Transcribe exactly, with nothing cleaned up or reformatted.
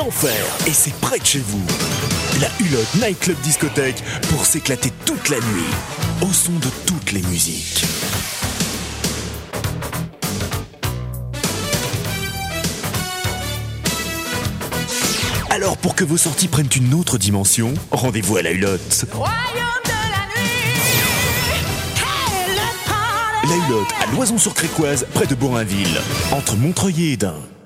d'enfer et c'est près de chez vous. La Hulotte Night Club Discothèque pour s'éclater toute la nuit au son de toutes les musiques. Alors pour que vos sorties prennent une autre dimension, rendez-vous à la Hulotte. La Hulotte à Loison-sur-Crécoise, près de Bourainville, entre Montreuil et Hesdin.